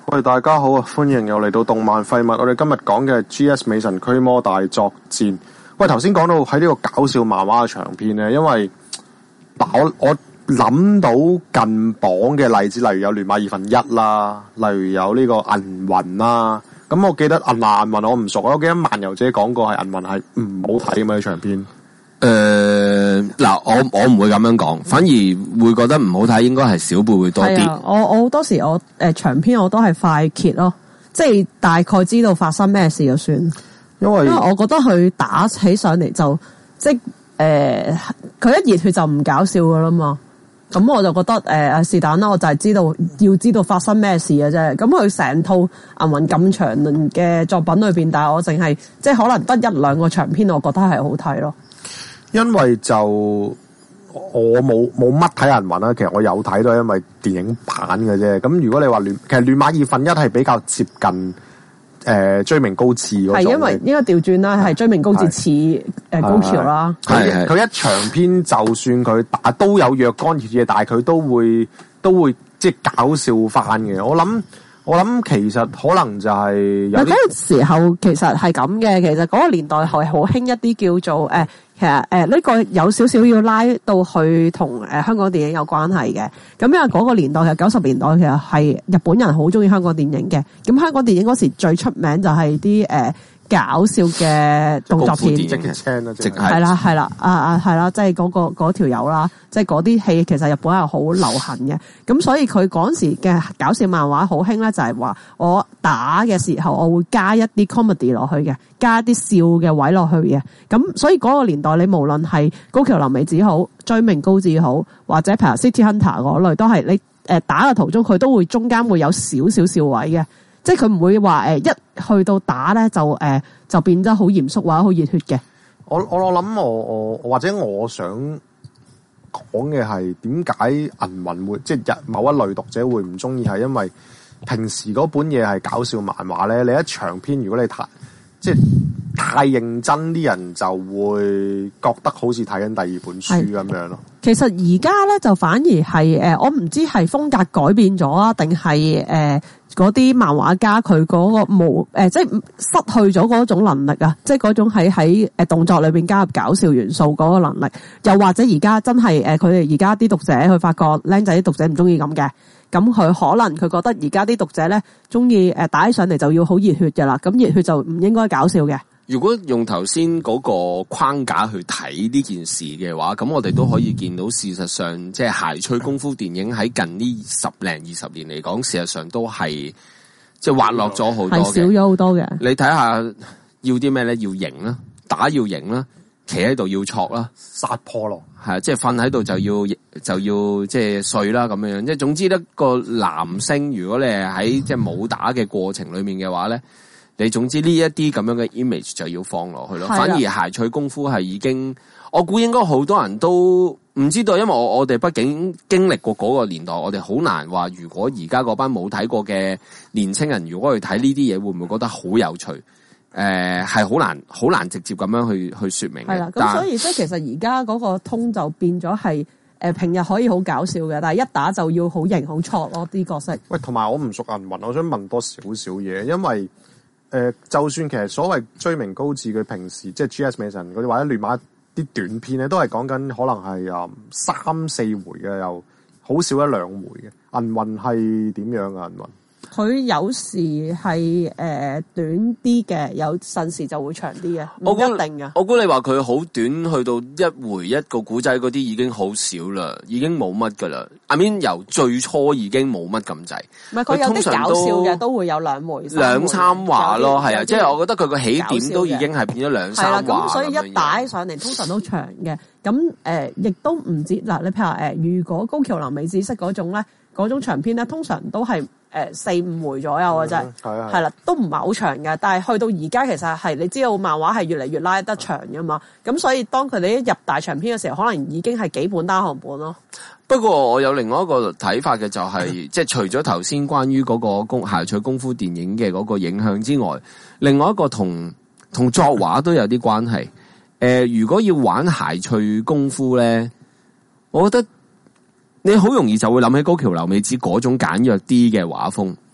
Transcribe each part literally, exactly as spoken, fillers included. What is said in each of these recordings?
喂，大家好啊！歡迎又嚟到動漫廢物。我哋今日講嘅係 G S 美神驅魔大作戰。喂，頭先講到喺呢個搞笑漫畫嘅長篇咧，因為嗱我我諗到近榜嘅例子，例如有亂馬二分一啦，例如有呢個銀魂啦。咁我記得銀銀魂我唔熟，我記得漫遊者講過係銀魂係唔好睇嘅嘛，長篇。 誒、呃，嗱，我我唔會咁樣講，反而會覺得唔好睇，應該係小輩會多啲。 我我好多時我誒、呃、長篇我都係快揭咯，即係大概知道發生咩事就算。因為因為我覺得佢打起上嚟就即係誒，佢、呃、一熱血就唔搞笑噶啦嘛。咁我就覺得誒是但啦，我就係知道要知道發生咩事嘅啫。咁佢成套銀魂咁長嘅作品裏邊，但係我淨係即係可能得一兩個長篇，我覺得係好睇咯。 因為就我冇冇乜睇銀魂啦，其實我有睇都係因為電影版嘅啫。咁如果你話亂，其實亂馬二分一係比較接近誒、呃、追名高志嗰種。係因為應該調轉啦，係追名高志似誒高橋啦。 係佢一長篇就算佢打都有若干熱嘅，但係佢都會都會即係搞笑翻嘅。我諗我諗其實可能就係有啲。 嗰個時候其實係咁嘅，其實嗰個年代係好興一啲叫做誒。呃其實誒呢、呃這個有少少要拉到去同誒、呃、香港電影有關係嘅，咁因為嗰個年代其實九十年代其實係日本人好中意香港電影嘅，咁香港電影嗰時最出名就係啲誒搞笑嘅動作片，係啦係啦啊啊係啦，即係嗰個嗰條友啦，即係嗰啲戲其實日本係好流行嘅，咁所以佢嗰時嘅搞笑漫畫好興咧，就係話我打嘅時候我會加一啲 comedy 落去嘅，加一啲笑嘅位落去嘅，咁所以嗰個年代你無論係高橋留美子好，追名高志好，或者譬如 City Hunter 嗰類，都係你誒打嘅途中佢都會中間會有少少笑位嘅。即係佢唔會話誒一去到打咧就誒、呃、就變得好嚴肅或者好熱血嘅。 我我我諗我我或者我想講嘅係點解銀魂會即係某一類讀者會唔中意，係因為平時嗰本嘢係搞笑漫畫咧，你一長篇如果你太即係太認真，啲人就會覺得好似睇緊第二本書咁樣咯。 其實而家咧就反而係誒，我唔知係風格改變咗啊，定係誒嗰啲漫畫家佢嗰個冇誒，即係失去咗嗰種能力啊，即係嗰種喺喺誒動作裏邊加入搞笑元素嗰個能力，又或者而家真係誒，佢哋而家啲讀者佢發覺僆仔啲讀者唔中意咁嘅。咁佢可能佢覺得而家啲讀者咧中意誒打起上嚟就要好熱血嘅啦，咁熱血就唔應該搞笑嘅。 如果用頭先嗰個框架去睇呢件事嘅話，咁我哋都可以見到事實上，即係諧趣功夫電影喺近呢十零二十年嚟講，事實上都係即係滑落咗好多嘅，係少咗好多嘅。 你睇下要啲咩咧？要型啦，打要型啦，企喺度要挫啦， 殺破咯。 係即係瞓喺度就要就要即係睡啦咁樣樣，即係總之一個男星，如果你係喺即係武打嘅過程裏面嘅話咧，你總之呢一啲咁樣嘅 image 就要放落去咯。反而諧趣功夫係已經，我估應該好多人都唔知道，因為我我哋畢竟經歷過嗰個年代，我哋好難話如果而家嗰班冇睇過嘅年青人，如果去睇呢啲嘢，會唔會覺得好有趣？誒，係好難，好難直接咁樣去去說明嘅。係啦， 咁所以即係其實而家嗰個通就變咗係誒平日可以好搞笑嘅，但係一打就要好型好挫咯啲角色。 喂，同埋我唔熟銀魂，我想問多少少嘢，因為誒、呃，就算其實所謂追名高志佢平時即係 G S 美神嗰啲或者亂馬啲短片咧，都係講緊可能係誒三四回嘅，又好少一兩回嘅。銀魂係點樣啊？銀魂？ 佢有時係誒、呃、短啲嘅，有陣時就會長啲嘅，唔一定嘅。 我估你話佢好短，去到一回一個古仔嗰啲已經好少啦，已經冇乜噶啦。I mean 由最初已經冇乜咁滯。唔係佢有啲搞笑嘅，都會有兩回、兩三話咯，係啊，即係我覺得佢個起點都已經係變咗兩三話。係啦，咁所以一打上嚟通常都長嘅。咁誒，亦、呃、都唔知嗱，你譬如話誒、呃，如果高橋留美子式嗰種咧，嗰種長篇咧，通常都係。誒、呃、四五回左右嘅啫，係啦、嗯，都唔係好長嘅。但係去到而家，其實係你知道漫畫係越嚟越拉得長㗎嘛。咁所以當佢哋一入大長篇嘅時候，可能已經係幾本單行本咯。不過我有另外一個睇法嘅就係、是，即係除咗頭先關於嗰個功諧趣功夫電影嘅嗰個影響之外，另外一個同同作畫都有啲關係。誒、呃，如果要玩諧趣功夫咧，我覺得。你好容易就會諗起高橋留美子嗰種簡約啲嘅畫風，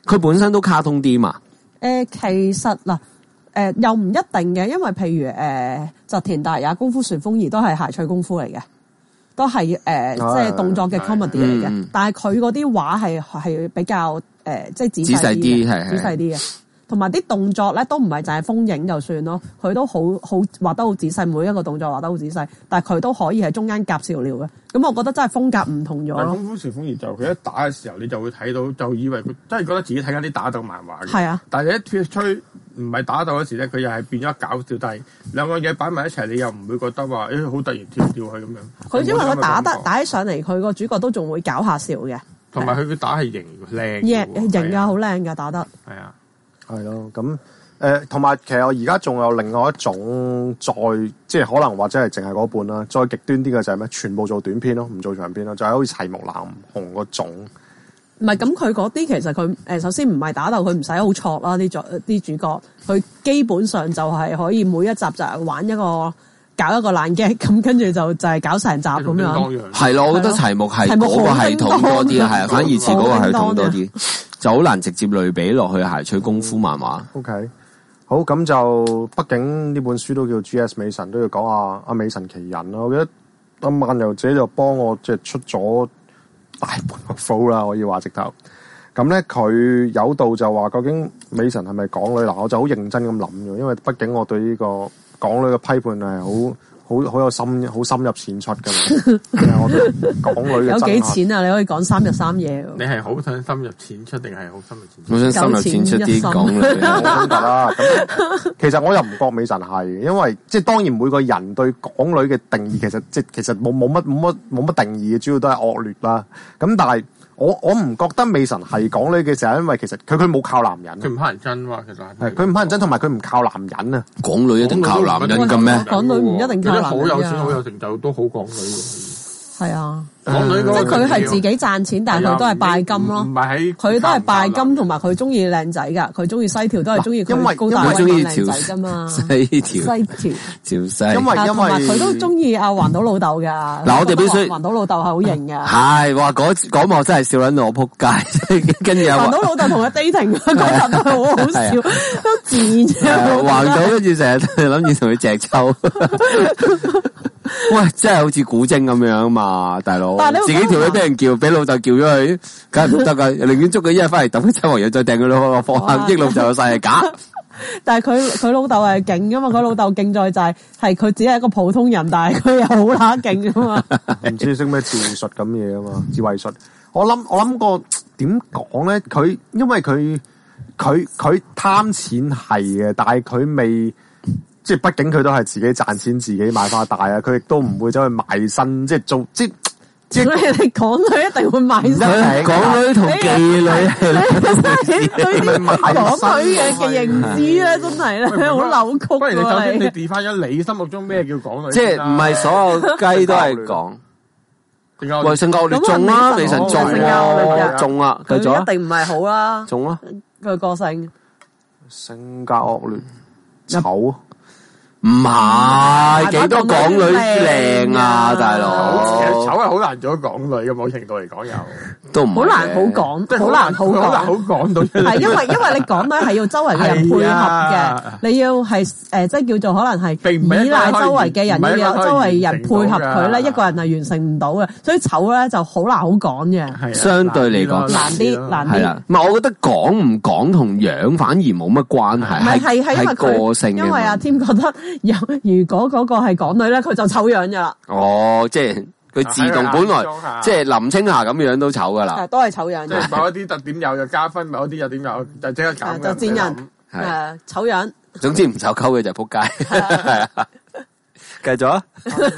佢本身都卡通啲嘛？ 誒、呃，其實嗱，誒、呃、又唔一定嘅，因為譬如誒澤田大也、功夫旋風兒都係諧趣功夫嚟嘅，都係誒、呃、即係動作嘅 comedy 嚟嘅。嗯、但係佢嗰啲畫係係比較誒、呃、即係仔細啲，係仔細啲嘅。同埋啲動作咧都唔係淨係風影就算咯，佢都好好畫得好仔細，每一個動作畫得好仔細，但係佢都可以喺中間夾笑料嘅。咁我覺得真係風格唔同咗咯。 功夫旋風兒就佢一打嘅時候，你就會睇到，就以為佢真係覺得自己睇緊啲打鬥漫畫嘅。係啊，但係一脱吹唔係打鬥嗰時咧，佢又係變咗搞笑，但係兩個嘢擺埋一齊，你又唔會覺得話誒好突然跳跳去咁樣。佢因為佢打得打起上嚟，佢個主角都仲會搞下笑嘅。同埋佢嘅打係型靚，型型啊，好靚㗎打得。係啊。 係咯，咁誒，同埋其實我而家仲有另外一種再即係可能或者係淨係嗰半啦，再極端啲嘅就係咩？全部做短片咯，唔做長片咯，就係好似齊木楠雄嗰種。唔係咁，佢嗰啲其實佢誒首先唔係打鬥，佢唔使好挫啦啲主啲主角，佢基本上就係可以每一集就係玩一個搞一個爛 gag，咁跟住就就係搞成集咁樣。係咯，我覺得齊木係嗰個系統多啲，係啊，反而似嗰個系統多啲。就好難直接類比落去諧趣功夫漫畫。OK， 好，咁就畢竟呢本書都叫 G S 美神，都要講下阿美神奇人啦。我記得阿漫遊者就幫我即係出咗大半個 flow 啦，可以話直頭。咁咧佢有道就話究竟美神係咪港女？嗱，我就好認真咁諗嘅，因為畢竟我對呢個港女嘅批判係好。好好有深好深入淺出噶嘛？我哋港女嘅有幾錢啊？你可以講三日三夜。你係好想深入淺出定係好深入淺出？我想深入淺出啲港女我得啦。咁其實我又唔覺美神係，因為即係當然每個人對港女嘅定義其實即係其實冇冇乜冇乜冇乜定義嘅，主要都係惡劣啦。咁但係我我唔覺得美神係港女嘅，就係因為其實佢佢冇靠男人，佢唔乞人憎嘛。其實係佢唔乞人憎，同埋佢唔靠男人啊。港女一定靠男人嘅咩？港女唔一定靠男人。好有錢好有成就都好港女喎。係啊。港女即係佢係自己賺錢，但係佢都係拜金咯。唔係喺佢都係拜金，同埋佢中意靚仔噶，佢中意西條都係中意佢高大威猛靚仔噶嘛。西條西條條西。因為因為佢都中意阿環島老豆噶。嗱，我哋必須環島老豆係好型噶。係話嗰嗰幕真係笑撚到我撲街，跟住又環島老豆同佢 dating 嗰集都係好好笑，都自然嘅。環島跟住成日諗住同佢隻抽。喂，真係好似古箏咁樣啊嘛，大佬！自己條女俾人叫，俾老豆叫咗佢，梗係唔得噶，寧願捉佢一日翻嚟抌七王嘢，再掟佢落放下，益老豆有晒係假。但係佢佢老豆係勁噶嘛，佢老豆勁在就係係佢只係一個普通人，但係佢又好乸勁噶嘛。唔知識咩智慧術咁嘢啊嘛，智慧術。我諗我諗過點講咧？佢因為佢佢佢貪錢係嘅，但係佢未。即係畢竟佢都係自己賺錢，自己買花帶啊！佢亦都唔會走去賣身，即係做即即係你港女一定會賣身，港女同妓女係你對啲港女嘅嘅認知咧，真係咧好扭曲。不如你首先你調翻咗你心目中咩叫港女？即係唔係所有雞都係講。喂，性格惡劣中啦，美神中啊，中啊，繼續啊，一定唔係好啦，中啊，佢個性性格惡劣，醜。唔係幾多港女靚啊，大佬！其實醜係好難做港女嘅，某程度嚟講又都唔好難好講，即係好難好好難好講到出嚟。係因為因為你港女係要周圍嘅人配合嘅，你要係誒即係叫做可能係依賴周圍嘅人，要有周圍人配合佢咧，一個人係完成唔到嘅，所以醜咧就好難好講嘅。相對嚟講難啲，難啲。唔係，我覺得講唔講同樣反而冇乜關係，係係係因為個性。因為阿添覺得。有如果嗰個係港女咧，佢就醜樣噶啦。哦，即係佢自動本來即係林青霞咁樣都醜噶啦。都係醜樣。即係某一啲特點有就加分，某一啲有點有就即刻減。就賤人，誒醜樣。總之唔醜溝嘅就撲街。係啊，繼續啊。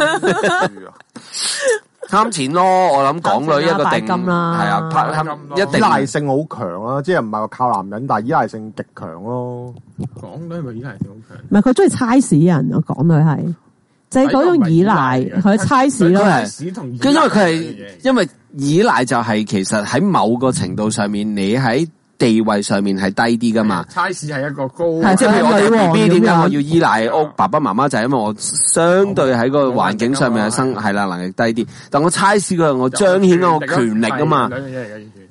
貪錢咯，我諗港女一個定係啊，貪一定依賴性好強啊，即係唔係話靠男人，但係依賴性極強咯。港女咪依賴性好強？唔係佢中意猜屎人啊，港女係即係嗰種依賴，佢猜屎咯。佢因為佢係因為依賴就係其實喺某個程度上面，你喺地位上面係低啲噶嘛？差事係一個高，即係譬如我哋 B B 點解我要依賴屋爸爸媽媽就係因為我相對喺個環境上面嘅生係啦能力低啲，但我差事嘅我彰顯咗我權力啊嘛。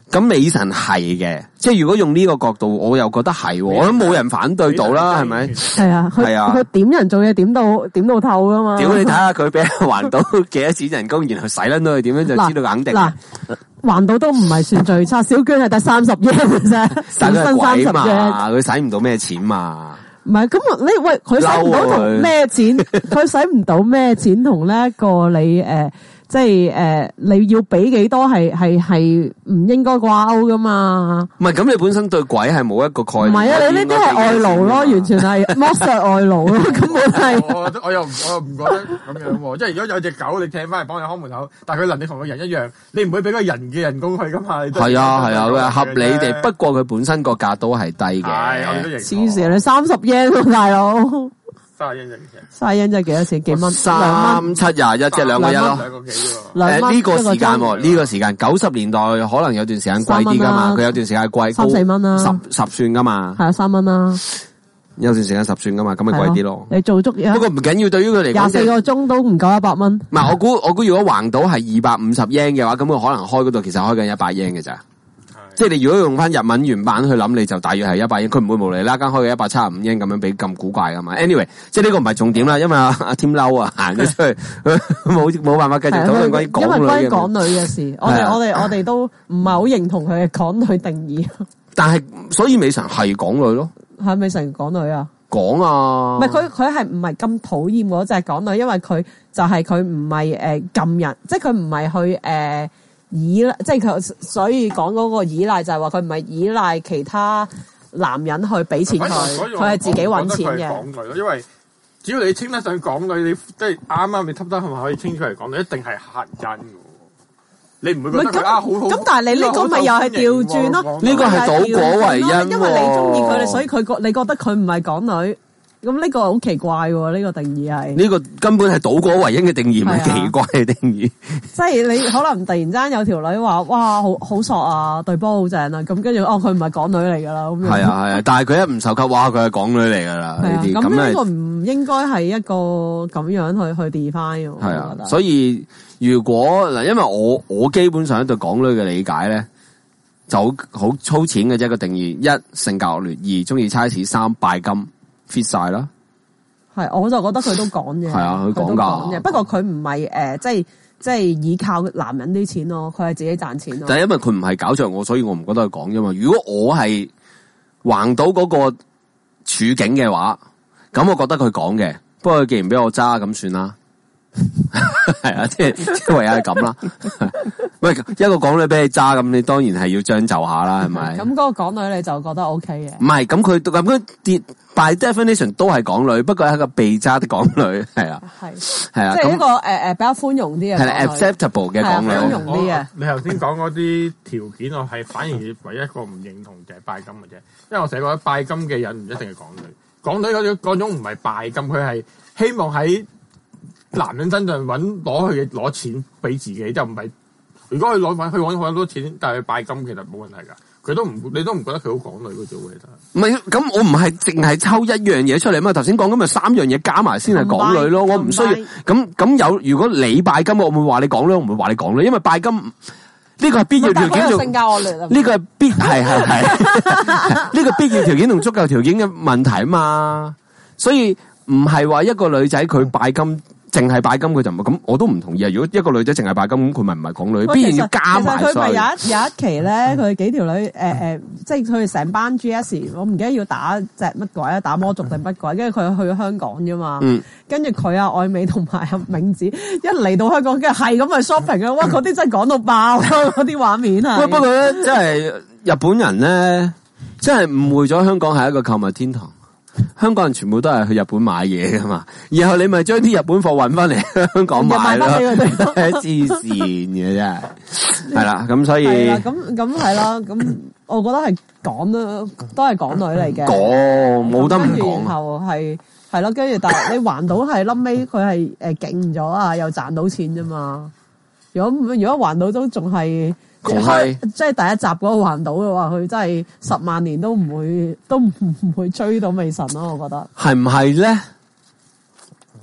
咁美神係嘅，即係如果用呢個角度，我又覺得係，我都冇人反對到啦，係咪？ 係啊，係啊， 佢點人做嘢點到點到透噶嘛？ 屌你睇下佢俾人還到幾多錢人工，然後使撚到佢點樣就知道肯定。 嗱，還到都唔係算最差，小娟係得三十億嘅啫， 但係三十億， 佢使唔到咩錢嘛？ 唔係咁你喂，佢使唔到同咩錢？佢使唔到咩錢同呢一個你誒？呃即係誒、呃，你要俾幾多係係係唔應該掛鈎噶嘛？ 唔係咁，你本身對鬼係冇一個概念。 唔係啊，你呢啲係外勞咯，完全係剝削外勞咯，根本係。 我我又我又唔覺得咁樣喎，即係如果有隻狗你請翻嚟幫你看門口，但係佢能力同個人一樣，你唔會俾個人嘅人工佢噶嘛？ 係啊係啊，合理地。不過佢本身個價都係低嘅。係，我哋都認。 黐線，你三十yen大佬。 卅英啫， 卅英真係幾多錢？幾蚊？ 三七廿一，即係兩個一咯。 兩個幾喎？ 誒，呢個時間，呢個時間九十年代可能有段時間貴啲噶嘛，佢有段時間貴， 三四蚊啦， 十十算噶嘛。 係啊，三蚊啦。 有段時間十算噶嘛，咁咪貴啲咯。 你做足嘢， 不過唔緊要，對於佢嚟講， 廿四個鐘都唔夠一百蚊。 唔係，我估我估如果橫島係二百五十英嘅話，咁佢可能開嗰度其實開緊一百英嘅咋。即係你如果用翻日文原版去諗，你就大約係一百英，佢唔會無厘啦更開嘅一百七十五英咁樣俾咁古怪噶嘛。anyway， 即係呢個唔係重點啦，因為阿阿添嬲啊行咗出去，冇冇辦法繼續討論關於港女嘅。 因為關於港女嘅事，我哋我哋我哋都唔係好認同佢嘅港女定義。 但係所以美神係港女咯， 係美神港女啊？ 講啊， 唔係佢佢係唔係咁討厭嗰隻港女，因為佢就係佢唔係誒禁人，即係佢唔係去誒。呃依賴即係佢，所以講嗰個依賴就係話佢唔係依賴其他男人去俾錢佢，佢係自己揾錢嘅。 港女咯，因為只要你稱得上港女，你即係啱啱你揼得係咪可以稱出嚟港女，一定係嚇人嘅。你唔會覺得佢啊好好？ 咁但係你呢個咪又係調轉咯？ 呢個係倒果為因， 因為你中意佢，所以佢覺你覺得佢唔係港女。咁呢個好奇怪喎，呢、這個定義係呢個根本係倒果為因嘅定義，唔係奇怪嘅定義。 即係你可能突然之間有條女話，哇，好好索啊，對波好正啊，咁跟住哦，佢唔係港女嚟噶啦，咁樣。係啊係啊，但係佢一唔受給，哇，佢係港女嚟噶啦呢啲。咁呢個唔應該係一個咁樣去去 define。係啊，所以如果嗱，因為我我基本上對港女嘅理解咧，就好好粗淺嘅啫個定義：一性格惡劣，二中意差事，三拜金。fit 晒啦，係我就覺得佢都講嘅，係啊，佢講噶。不過佢唔係誒，即係即係依靠男人啲錢咯，佢係自己賺錢咯。但係因為佢唔係搞着我，所以我唔覺得佢講啫嘛。如果我係橫到嗰個處境嘅話，咁我覺得佢講嘅。不過佢既然俾我揸，咁算啦。係啊，即係即係唯有係咁啦。喂，一個港女俾你揸，咁你當然係要將就下啦，係咪？咁嗰個港女你就覺得 O K 嘅？唔係，咁佢咁佢跌 by definition 都係港女，不過係一個被揸的港女，係啊，係係啊，即係一個誒誒比較寬容啲嘅，係啦 acceptable 嘅港女，寬容啲嘅。你頭先講嗰啲條件，我係反而唯一一個唔認同就係拜金嘅啫，因為我成日覺得拜金嘅人唔一定係港女，港女嗰種嗰種唔係拜金，佢係希望喺男人身上揾攞佢嘅攞錢俾自己，就唔係。如果佢攞揾佢揾好多錢，但係拜金其實冇問題㗎。佢都唔你都唔覺得佢好港女嗰種嘅，其實。唔係咁，我唔係淨係抽一樣嘢出嚟嘛。頭先講緊咪三樣嘢加埋先係港女咯。我唔需要咁咁有。如果你拜金，我唔會話你港女，我唔會話你港女，因為拜金呢個係必要條件。性格惡劣啊！呢個係必係係係呢個必要條件同足夠條件嘅問題啊嘛。所以唔係話一個女仔佢拜金。淨係拜金佢就唔係咁，我都唔同意啊！如果一個女仔淨係拜金，咁佢咪唔係港女，必然要加埋。其實佢咪有一有一期咧，佢幾條女誒誒、呃，即係佢哋成班 G S， 我唔記得要打隻乜鬼啊，打魔族定乜鬼，跟住佢去咗香港啫嘛。嗯。跟住佢啊，愛美同埋阿明子一嚟到香港，跟住係咁去 shopping 啊！哇，嗰啲真係講到爆咯，嗰啲畫面啊。不過咧，即係日本人咧，真係誤會咗香港係一個購物天堂。香港人全部都係去日本買嘢噶嘛，然後你咪將啲日本貨運翻嚟香港賣咯，黐線嘅真係，係啦，咁所以咁咁係啦，咁我覺得係港都都係港女嚟嘅，講冇得唔講，然後係係咯，跟住但係你環島係臨尾佢係誒勁咗啊，又賺到錢啫嘛，如果如果環島都仲係。即係即係第一集嗰個環島嘅話，佢真係十萬年都唔會都唔會追到美神咯，我覺得係唔係咧？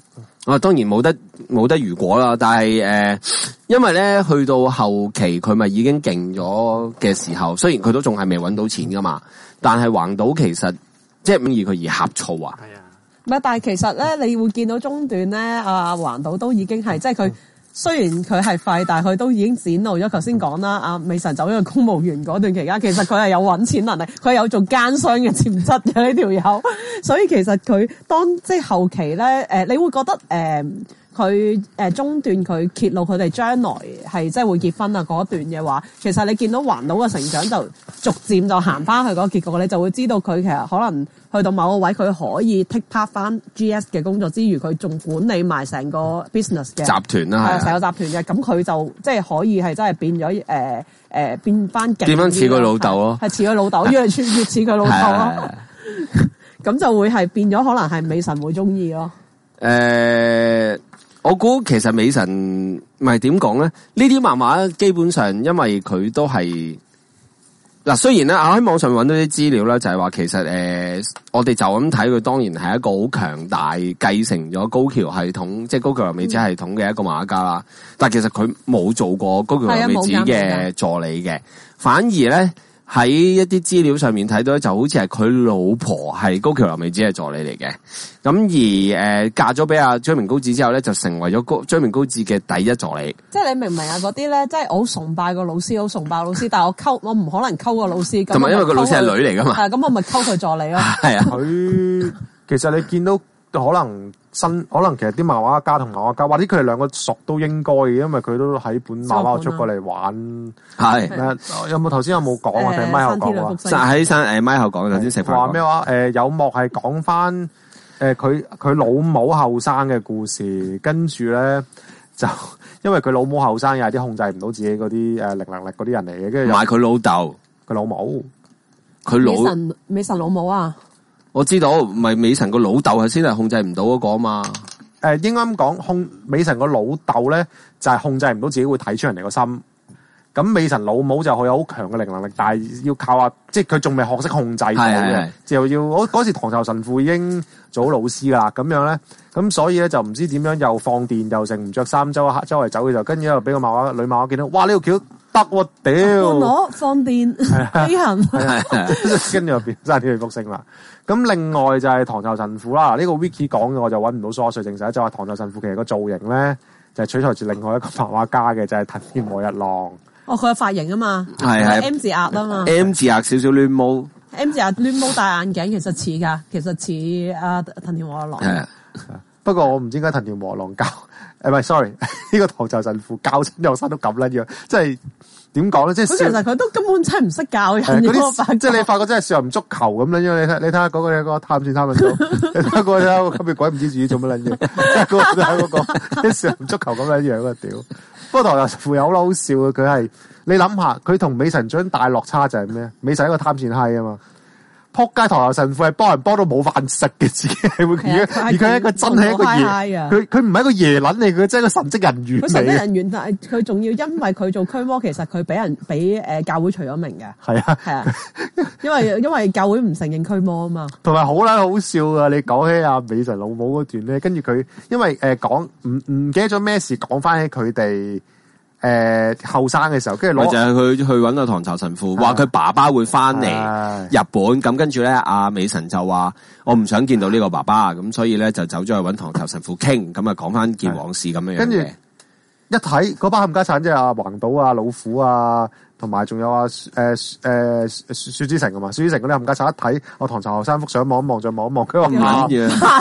啊，當然冇得冇得如果啦，但係誒、呃，因為咧去到後期佢咪已經勁咗嘅時候，雖然佢都仲係未搵到錢噶嘛，但係橫島其實即係唔以佢而呷醋啊。係啊， 唔係，但係其實咧，你會見到中段咧，阿橫島都已經係即係佢。雖然佢係廢，但係佢都已經展露咗。頭先講啦，阿美神走咗去公務員嗰段期間，其實佢係有搵錢能力，佢有做奸商嘅潛質嘅呢條友。所以其實佢當即係後期咧，誒、呃，你會覺得誒，佢、呃、誒中段佢揭露佢哋將來係即係會結婚啊嗰段嘅話，其實你見到橫島嘅成長就逐漸就行翻去嗰個結局，你就會知道佢其實可能去到某個位，佢可以 take part 翻 G S 嘅工作之餘，佢仲管理埋成個 business 嘅集團啦， 係成個集團嘅，咁佢就即係可以係真係變咗誒誒變翻勁， 點樣似佢老豆咯？ 係似佢老豆，越嚟越似佢老豆咯。咁就會係變咗，可能係美神會中意咯。 誒、呃，我估其實美神唔係點講咧？呢啲漫畫基本上因為佢都係。嗱，雖然咧，我喺網上揾到啲資料咧，就係話其實誒、呃，我哋就咁睇佢，當然係一個好強大，繼承咗高橋系統，即係高橋留美子系統嘅一個漫畫家啦。但係其實佢冇做過高橋留美子嘅助理嘅，反而咧喺一啲資料上面睇到，就好似係佢老婆係高橋留美子嘅助理嚟嘅。咁而誒、呃、嫁咗俾阿追名高子之後咧，就成為咗高追名高子嘅第一助理。 即係你明唔明啊？嗰啲咧，即係我好崇拜個老師，好崇拜老師，但係我溝我唔可能溝個老師。 同埋因為個老師係女嚟噶嘛。 係咁，我咪溝佢助理咯。 係啊， 佢其實你見到可能新，可能其實啲漫畫家同漫畫家，或者佢哋兩個熟都應該嘅，因為佢都喺本漫畫出過嚟玩。係咩？有冇頭先有冇講啊？定係咪後講啊？ 喺山誒咪後講頭先食飯話咩話？誒有幕係講翻。誒，佢佢老母後生嘅故事，跟住咧就因為佢老母後生又係啲控制唔到自己嗰啲誒靈能力嗰啲人嚟嘅，跟住買佢老豆， 佢老母， 佢老美神美神老母啊！ 我知道，唔係美神個老豆係先係控制唔到嗰個啊嘛。 誒，應該咁講，控美神個老豆咧就係控制唔到自己會睇出人哋個心。咁美神老母就佢有好強嘅靈能力，但係要靠啊，即係佢仲未學識控制到嘅，就要我嗰時唐朝神父已經做好老師噶啦，咁樣咧，咁所以咧就唔知點樣又放電又成唔着衫周周圍走嘅時候，跟住又俾個漫畫女漫畫見到，哇呢條橋得喎，屌！ 我放電飛行， 跟住又變晒天地福星啦。咁另外就係唐朝神父啦，呢、這個 Wiki 講嘅我就揾唔到 source 證實，就話唐朝神父其實個造型咧就係取材自另外一個漫畫家嘅，就係、是、藤田和日郎。 哦，佢有髮型啊嘛， 係係 M 字額啊嘛 ，M 字額少少亂毛 ，M 字額亂毛戴眼鏡，其實似噶，其實似阿藤田和日郎。係， 不過我唔知點解藤田和日郎教，誒唔係 sorry，呢個唐朝神父教親學生都咁撚樣，即係點講咧？即係其實佢都根本真係唔識教人嗰啲， 即係你發覺真係少林足球咁樣，因為你睇你睇下嗰個有個貪錢貪撚到，你睇下嗰個有個吸血鬼唔知自己做乜撚嘢，嗰個就係嗰個啲少林足球咁樣樣啊屌！不過唐朝神父有好好笑嘅，佢係你諗下，佢同美神長大落差就係咩？美神係一個貪錢閪啊嘛，撲街唐朝神父係幫人幫到冇飯食嘅，自己係會而而佢係一個真係一個爺，佢佢唔係一個爺撚嚟，佢真係一個神職人員嚟。佢神職人員，但係佢仲要因為佢做驅魔，其實佢俾人俾誒教會除咗名嘅。係啊係啊，因為因為教會唔承認驅魔啊嘛。同埋好撚好笑啊！你講起阿美神老母嗰段咧，跟住佢因為誒講唔唔記得咗咩事，講翻起佢哋。誒，後生嘅時候，跟住攞就係佢去搵個唐朝神父，話佢爸爸會翻嚟日本，咁跟住咧，阿美神就話我唔想見到呢個爸爸，咁所以咧就走咗去搵唐朝神父傾，咁啊講翻件往事咁樣樣。跟住一睇嗰班冚家鏟，即係阿橫島啊、老虎啊，同埋仲有啊誒誒薛之成啊嘛，薛之成嗰啲冚家鏟一睇我唐朝後生幅相望一望，再望一望，佢話唔啱嘅。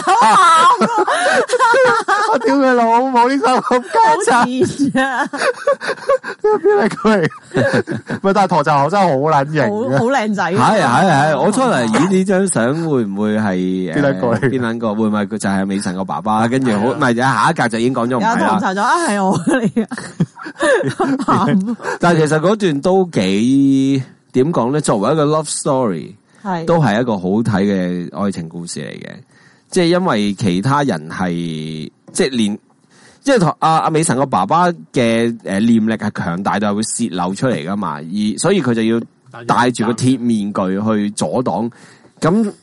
我屌佢老母呢三冚家鏟啊！邊係佢？咪但係唐朝後生好撚型，好好靚仔。 係係係，我出嚟演呢張相會唔會係邊兩個？邊兩個？會唔會佢就係美神個爸爸？跟住好，唔係下一格就已經講咗唔係啦。唐朝就啊係我嚟嘅。但係其實嗰段都幾點講咧？作為一個 love story，係都係一個好睇嘅愛情故事嚟嘅。即係因為其他人係即係連即係阿阿美神個爸爸嘅誒念力係強大到係會洩漏出嚟噶嘛，而所以佢就要戴住個鐵面具去阻擋。咁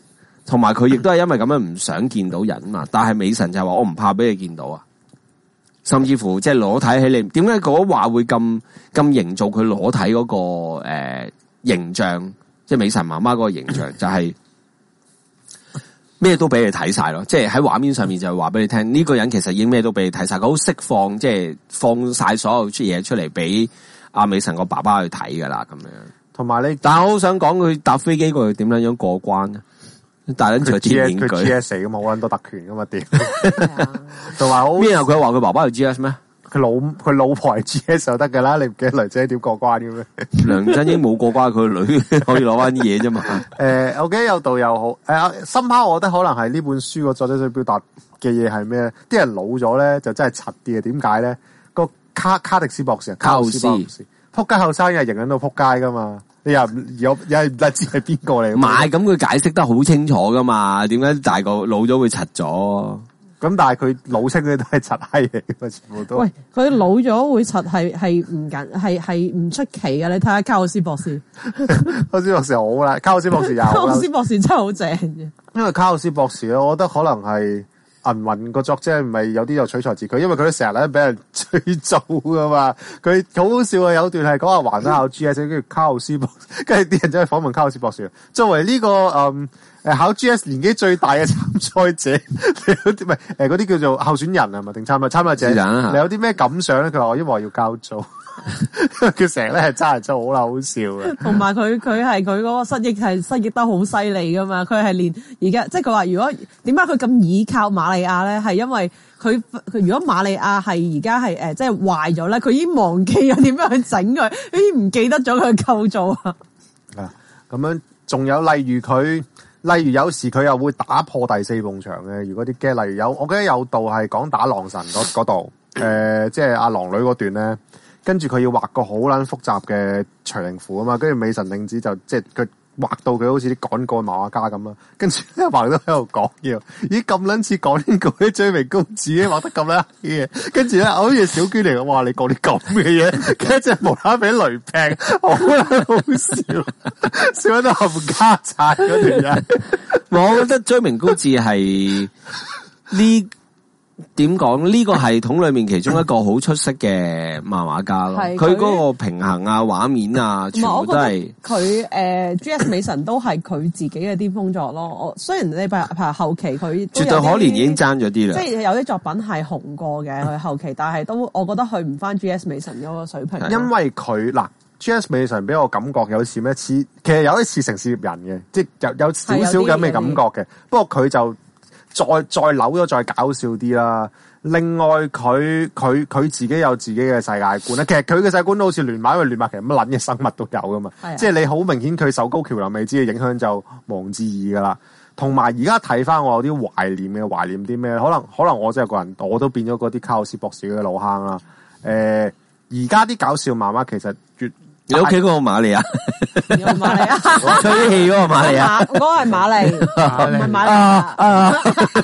同埋佢亦都係因為咁樣唔想見到人嘛。但係美神就係話我唔怕俾你見到啊，甚至乎即係裸體喺你，點解嗰話會咁咁營造佢裸體嗰、那個誒、呃、形象，即係美神媽媽嗰個形象就係、是。咩都俾你睇晒咯，即係喺畫面上面就係話俾你聽，呢、這個人其實已經咩都俾你睇晒，佢好釋放，即係放晒所有出嘢出嚟俾阿美神個爸爸去睇噶啦，咁樣。 同埋你， 但係我好想講佢搭飛機過去點樣樣過關咧？大撚除天面具， 佢 G S 咁好撚多特權噶嘛？屌，同埋好邊有佢話佢爸爸係 G S 咩？ 佢老佢老婆係 G S 就得噶啦，你唔記得雷姐點過關嘅咩？ 梁振英冇過關，佢個女可以攞翻啲嘢啫嘛。 誒、呃，我記得有道又好，誒、呃，深刻我覺得可能係呢本書個作者想表達嘅嘢係咩？啲人老咗咧就真係柒啲嘅，點解咧？個卡卡迪斯博士，卡奧斯博士，撲街後生又型緊到撲街噶嘛？你又有有係唔知係邊個嚟？ 唔係，咁佢解釋得好清楚噶嘛？點解大個老咗會柒咗？ 咁但係佢老清嗰啲都係柒閪嚟嘅，全部都。 喂，佢老咗會柒係係唔緊係係唔出奇嘅，你睇下卡奧斯博士。 卡奧斯博士好啦，卡奧斯博士有。卡奧斯博士真係好正嘅。 因為卡奧斯博士咧，我覺得可能係銀魂個作者，唔係有啲又取材自佢，因為佢都成日咧俾人追做噶嘛。佢好好笑啊！有段係講話還考 G S， 跟住卡奧斯博士，跟住啲人走去訪問卡奧斯博士。作為呢、這個嗯。誒，考 G S 年紀最大嘅參賽者，你有啲唔係誒嗰啲叫做候選人係咪定參賽參賽者？你有啲咩感想咧？佢話我因為我要交租，佢成日咧係揸人真係好啦，好笑嘅。同埋佢佢係佢嗰個失憶係失憶得好犀利噶嘛？佢係連而家即係佢話如果點解佢咁倚靠瑪利亞咧？係因為佢佢如果瑪利亞係而家係誒即係壞咗咧，佢已經忘記咗點樣去整佢，已經唔記得咗佢嘅構造啊。啊，咁樣仲有例如佢。例如有時佢又會打破第四埲牆嘅，如果啲 get，例如有我記得有度係講打狼神嗰嗰度，誒、呃、即係阿狼女嗰段咧，跟住佢要畫個好撚複雜嘅徐靈符啊嘛，跟住美神令子就即係佢畫到佢好似啲趕過漫畫家咁啦，跟住咧畫都喺度講嘢，咦咁撚似講呢個啲追名公子咧畫得咁撚嘅，跟住咧好似小娟嚟嘅，哇你講啲咁嘅嘢，跟住無啦啦俾雷劈，好撚好笑，笑到冚家鏟嗰條嘢。 我覺得追名高志係呢點講呢個系統裏面其中一個好出色嘅漫畫家咯。佢嗰個平衡啊、畫面啊，全部都係佢誒 G S 美神都係佢自己嘅巔峰作咯。我雖然你譬如後期佢絕對可憐已經爭咗啲啦，即係有啲作品係紅過嘅佢後期，但係都我覺得去唔翻 G S 美神嗰個水平。因為佢嗱 G S 美神俾我感覺有似咩似，其實有啲似城市獵人嘅，即係有有少少咁嘅感覺嘅。不過佢就再再扭咗，再搞笑啲啦。另外，佢佢佢自己有自己嘅世界觀啦。其實佢嘅世界觀都好似亂馬，因為亂馬其實乜撚嘅生物都有噶嘛。即係你好明顯佢受高橋留美子嘅影響就毋庸置疑噶啦。同埋而家睇翻我有啲懷念嘅，懷念啲咩？可能可能我真係個人，我都變咗嗰啲卡奧斯博士嘅老坑啦。誒、呃，而家啲搞笑漫畫其實越你屋企嗰個瑪利亞，瑪利亞吹氣嗰個瑪利亞，嗰個係瑪麗，唔係瑪利亞。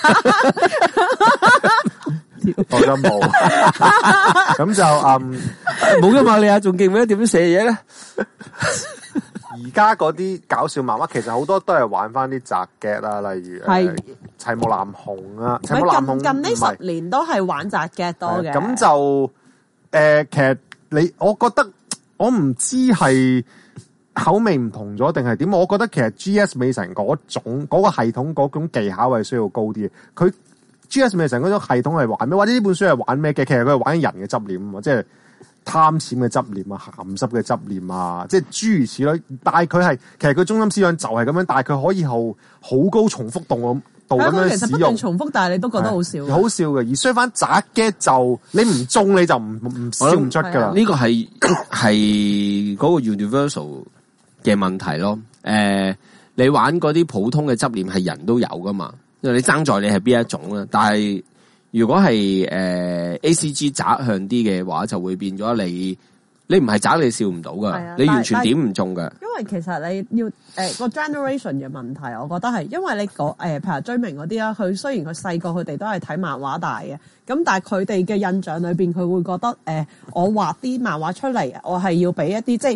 我都冇，咁就嗯冇咗瑪利亞，仲記唔記得點樣寫嘢咧？而家嗰啲搞笑漫畫其實好多都係玩翻啲雜 get 啦，例如係齊木楠雄啊，齊木楠雄近呢十年都係玩雜 get 多嘅。咁就誒、呃，其實你我覺得。我唔知係口味唔同咗定係點，我覺得其實 G S 美神嗰種嗰、嗰個系統嗰種技巧係需要高啲嘅。佢 G S 美神嗰種系統係玩咩？或者呢本書係玩咩嘅？其實佢係玩人嘅執念啊，即係貪錢嘅執念啊、鹹濕嘅執念啊，即係諸如此類。但係佢係其實佢中心思想就係咁樣，但係佢可以好好高重複度度咁樣使用。其實不斷重複，但係你都覺得好笑，好笑嘅。而衰翻渣嘅就你唔中你就唔唔笑唔出噶啦。呢個係係嗰個 universal 嘅問題咯。誒、呃，你玩嗰啲普通嘅執念係人都有噶嘛？因為你爭在你係邊一種啦。但係如果係誒、呃、A C G 渣向啲嘅話，就會變咗你。你唔係渣，你笑唔到噶、啊，你完全點唔中噶。因為其實你要誒、呃、個 generation 嘅問題，我覺得係因為你講誒、呃，譬如追名嗰啲啦，佢雖然佢細個佢哋都係睇漫畫大嘅，咁但係佢哋嘅印象裏邊，佢會覺得誒、呃，我畫啲漫畫出嚟，我係要俾一啲即係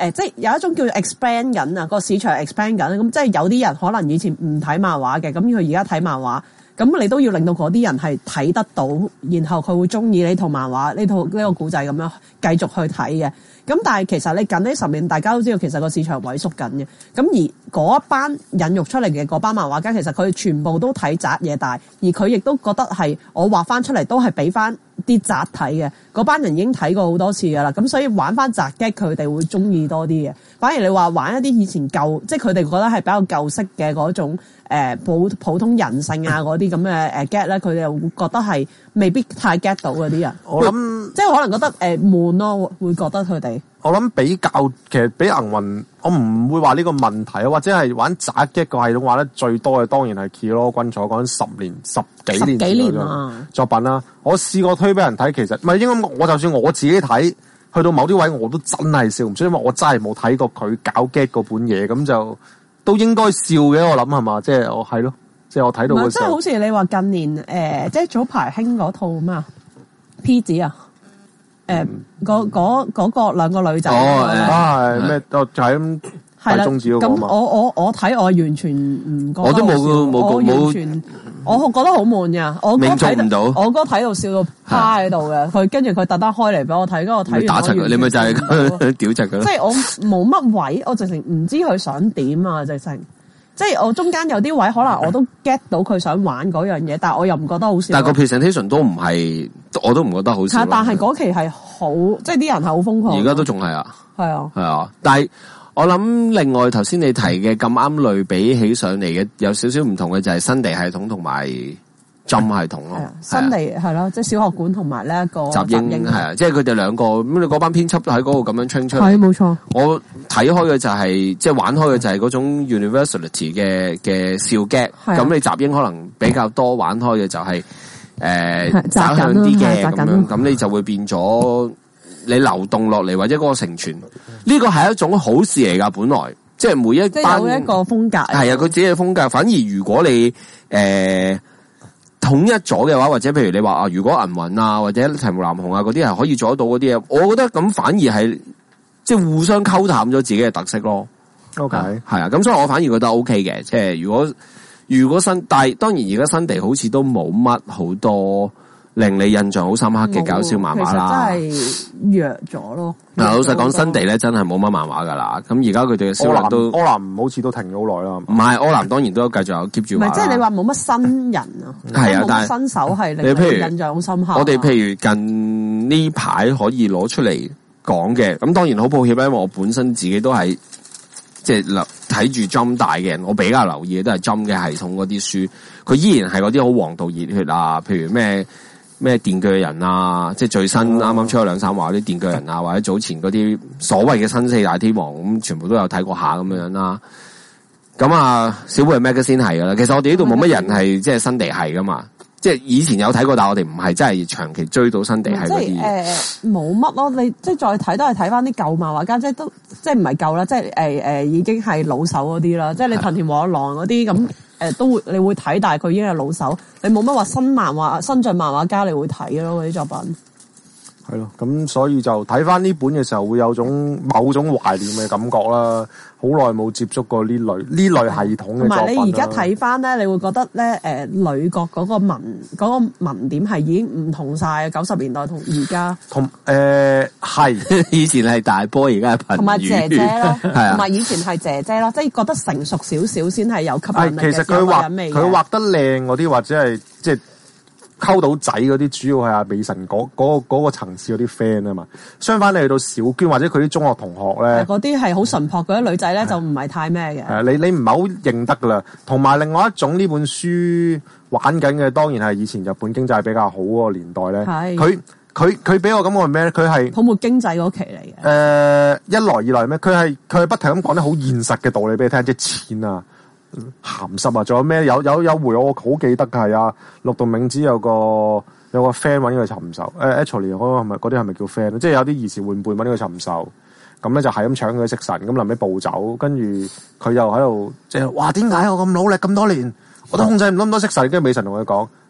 呃、即係有一種叫做 expand 緊啊，個市場 expand 緊，咁即係有啲人可能以前唔睇漫畫嘅，咁佢而家睇漫畫，咁你都要令到嗰啲人係睇得到，然後佢會中意呢套漫畫呢套呢個故仔咁樣繼續去睇嘅。咁但係其實你近呢十年，大家都知道其實個市場萎縮緊嘅。咁而嗰一班引育出嚟嘅嗰班漫畫家，其實佢全部都睇宅嘢大，而佢亦都覺得係我畫翻出嚟都係俾翻啲宅睇嘅。嗰班人已經睇過好多次㗎啦，咁所以玩翻宅 gag 佢哋會中意多啲嘅。反而你話玩一啲以前舊，即係佢哋覺得係比較舊式嘅嗰種、呃、普普通人性啊嗰啲咁嘅誒 gag 咧，佢哋又會覺得係未必太 get 到嗰啲人。 我諗即係可能覺得誒、呃、悶咯，會覺得佢哋。 我諗比較其實比銀魂，我唔會話呢個問題啊，或者係玩宅嘅個系統玩得最多嘅，當然係 Kiro 君所講十年十幾年十幾年啊作品啦。我試過推俾人睇，其實唔係應該，我就算我自己睇，去到某啲位我都真係笑唔出，因為我真係冇睇過佢搞 gag 嗰本嘢，咁就都應該笑嘅。我諗係嘛，即係我係咯，即係我睇到嘅時候。 即係好似你話近年誒、呃，即係早排興嗰套咩啊 P 子啊。誒，嗰嗰嗰個兩個女仔哦，啊係咩？就係咁係中指嗰個嘛。 咁我我我睇我完全唔覺得， 我都冇冇冇完全，我覺得好悶噶。我哥睇到，我哥睇到笑到趴喺度嘅。佢跟住佢特登開嚟俾我睇，跟住我睇完打柒佢，你咪就係屌柒佢咯。 即係我冇乜位，我直情唔知佢想點啊！直情。即係我中間有啲位可能我都 get 到佢想玩嗰樣嘢，但係我又唔覺得好笑。 但係個 presentation 都唔係，我都唔覺得好笑。 但係嗰期係好，即係啲人係好瘋狂。 而家都仲係啊， 係啊， 係啊。但係我諗另外頭先你提嘅咁啱類比起上嚟嘅有少少唔同嘅就係新地系統同埋浸系統咯。 新地係咯，即係小學館同埋呢一個集英係啊，即係佢哋兩個咁你嗰班編輯喺嗰度咁樣 train 出嚟。 係冇錯。 我睇開嘅就係即係玩開嘅就係嗰種 universality 嘅嘅笑 gag，咁你集英可能比較多玩開嘅就係誒走向啲嘅咁樣，咁你就會變咗你流動落嚟或者嗰個承傳，呢個係一種好事嚟噶，本來即係每一班即係有一個風格， 係啊，佢自己嘅風格。反而如果你誒、呃、統一咗嘅話，或者譬如你話啊，如果銀魂啊或者齊木南雄啊嗰啲係可以做得到嗰啲嘢，我覺得咁反而係。即係互相溝淡咗自己嘅特色咯。 OK， 係啊，咁所以我反而覺得 OK 嘅。即係如果如果新，但係當然而家新地好似都冇乜好多令你印象好深刻嘅搞笑漫畫啦。 其實真係弱咗咯。 嗱，老實講，新地咧真係冇乜漫畫噶啦。咁而家佢哋嘅銷量都， 柯南好似都停咗好耐啦。 唔係，柯南當然都繼續有 keep 住。 唔係，即係你話冇乜新人啊？ 係啊，但係新手係令你印象好深刻。 我哋譬如近呢排可以攞出嚟講嘅，咁當然好抱歉咧，因為我本身自己都係即係留睇住 Jump 大嘅人，我比較留意嘅都係 Jump 嘅系統嗰啲書，佢依然係嗰啲好黃道熱血啊，譬如咩咩電鋸人啊，即係最新啱啱出咗兩三話啲電鋸人啊，或者早前嗰啲所謂嘅新四大天王，咁全部都有睇過下咁樣啦。咁啊，小貝 Magazine 係噶啦，其實我哋呢度冇乜人係即係新地係噶嘛。即係以前有睇過，但係我哋唔係真係長期追到新地係嗰啲嘢。 誒冇乜咯，你即係再睇都係睇翻啲舊漫畫家，即係都即係唔係舊啦，即係誒誒已經係老手嗰啲啦。即係你藤田和郎嗰啲咁誒都會你會睇，但係佢已經係老手，你冇乜話新漫畫新進漫畫家你會睇咯嗰啲作品。 係咯，咁所以就睇翻呢本嘅時候，會有種某種懷念嘅感覺啦。好耐冇接觸過呢類呢類系統嘅作品。同埋你而家睇翻咧，你會覺得咧，誒、呃，女角嗰個文嗰、嗰個文點係已經唔同晒，九十年代同而家。同誒係以前係大波，而家係貧。 同埋姐姐咯， 係啊， 同埋以前係姐姐咯，即係覺得成熟少少先係有吸引力嘅。 其實佢畫佢畫得靚嗰啲，或者係即係。溝到仔嗰啲主要係阿美神嗰嗰嗰個層次嗰啲 friend 啊嘛，相反你去到小娟或者佢啲中學同學咧， 嗰啲係好純樸嗰啲女仔咧就唔係太咩嘅。 係你你唔係好認得噶啦，同埋另外一種呢本書玩緊嘅，當然係以前日本經濟比較好嗰個年代咧。係佢佢佢俾我感覺係咩咧？佢係泡沫經濟嗰期嚟嘅。誒、 呃，一來二來咩？佢係佢係不停咁講啲好現實嘅道理俾你聽，即係錢啊。鹹濕啊！仲有咩？有有有回我好記得嘅係啊，綠道明子有個有個 friend 揾佢尋仇，誒 actually 嗰個係咪嗰啲係咪叫 friend？即係有啲兒時玩伴揾佢尋仇，咁咧就係咁搶佢食神，咁臨尾暴走，跟住佢又喺度即係話點解我咁努力咁多年，我都控制唔到咁多食神，跟住美神同佢講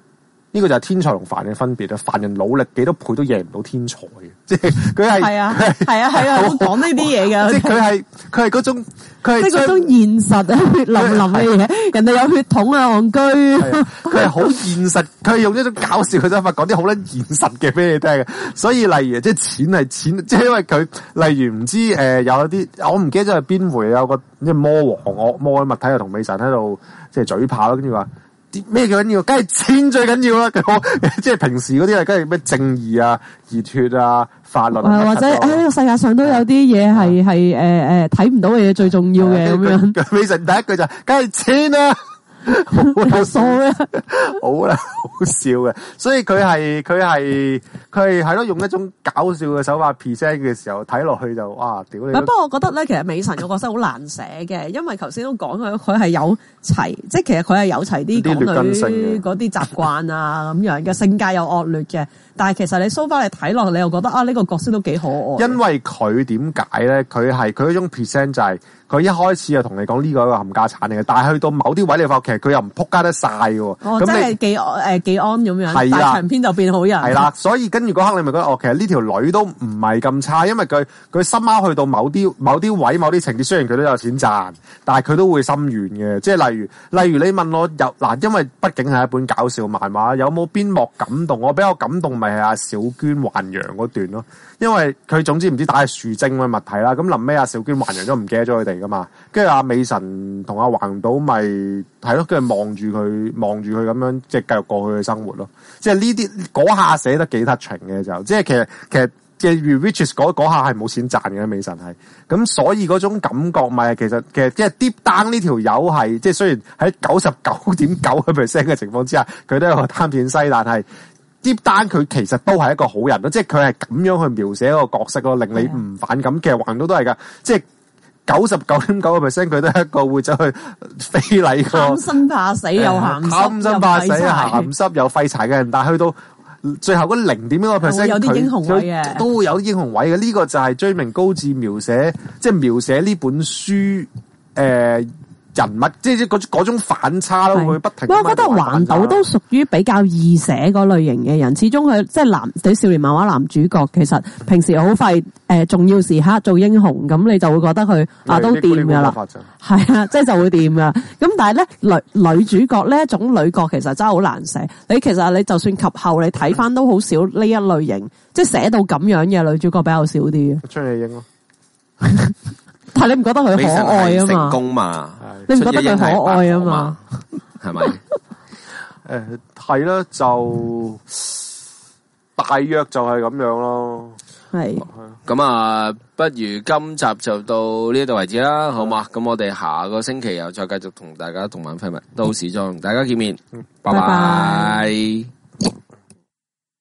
呢個就係天才同凡人嘅分別啊！凡人努力幾多倍都贏唔到天才嘅，即係佢係係啊係啊係啊，講呢啲嘢㗎。 即係佢係佢係嗰種佢係即係嗰種現實啊，血淋淋嘅嘢。人哋有血統啊，戇居。 佢係好現實，佢係用一種搞笑嘅手法講啲好撚現實嘅俾你聽嘅。所以例如即係錢係錢，即係因為佢例如唔知誒、呃、有啲我唔記得咗係邊回有個即係魔王惡魔嘅物體又同美神喺度即係嘴炮咯，跟住話。咩叫緊要？梗係錢最緊要啦！即係平時嗰啲啊，梗係咩正義啊、熱血啊、法律啊， 或者喺呢個世界上都有啲嘢係係誒誒睇唔到嘅嘢最重要嘅咁樣。 美神第一句就梗係錢啊！好傻啊！好啦，好笑嘅，所以佢係佢係佢係係咯，用一種搞笑嘅手法 present 嘅時候睇落去就哇屌你！ 不過我覺得咧，其實美神個角色好難寫嘅，因為頭先都講佢佢係有齊，即係其實佢係有齊啲港女嗰啲習慣啊咁樣嘅性格又惡劣嘅，但係其實你 so far 你睇落，你又覺得啊呢個角色都幾可愛。因為佢點解咧？佢係佢嗰種 present 就係、是。佢一開始就同你講呢個係一個冚家產嚟嘅，但係去到某啲位你發覺其實佢又唔撲街得晒嘅。 哦，即係技安誒技安咁樣，係啦，長篇就變好人。 係啦，所以跟住嗰刻你咪覺得哦，其實呢條女都唔係咁差，因為佢佢深啱去到某啲某啲位、某啲情節，雖然佢都有錢賺，但係佢都會心軟嘅。即係例如例如你問我有嗱，因為畢竟係一本搞笑漫畫，有冇邊幕感動？我比較感動咪係阿小娟還陽嗰段咯，因為佢總之唔知打係樹精嘅物體啦，咁臨尾阿小娟還陽都唔記得咗佢哋噶嘛。跟住阿美神同阿橫島咪係咯，跟住望住佢，望住佢咁樣，即係繼續過去嘅生活咯。即係呢啲嗰下寫得幾 touching嘅就，即係其實其實嘅 Riches 嗰嗰下係冇錢賺嘅，美神係。咁所以嗰種感覺咪其實其實即係 Deep Down 呢條友係，即係雖然喺九十九點九個 percent 嘅情況之下，佢都有個貪錢西，但係 Deep Down 佢其實都係一個好人咯。即係佢係咁樣去描寫一個角色咯，令你唔反感。其實橫島都係噶，即係。九十九點九個 percent 佢都係一個會走去非禮個貪生怕死又鹹濕， 貪生怕死鹹濕又廢柴嘅人，但係去到最後嗰零點一個 percent， 有啲英雄位嘅， 都會有啲英雄位嘅。呢、這個就係追名高志描寫，即係描寫呢本書誒。呃人物即係嗰嗰種反差咯，會不停。 我覺得橫島都屬於比較易寫嗰類型嘅人，始終佢即係男啲少年漫畫男主角，其實平時好快誒重要時刻做英雄，咁你就會覺得佢啊都掂噶啦，係啊，即係就會掂噶。咁但係咧女女主角呢一種女角其實真係好難寫。你其實你就算及後你睇翻都好少呢一類型，即係寫到咁樣嘅女主角比較少啲嘅。 張藝英咯。 但係你唔覺得佢可愛啊嘛？ 成功嘛？ 你唔覺得佢可愛啊嘛？ 係咪？ 誒，係啦，就大約就係咁樣咯。 係。 咁啊，不如今集就到呢度為止啦，好嘛？咁我哋下個星期又再繼續同大家動漫廢物都市再同大家見面。拜拜。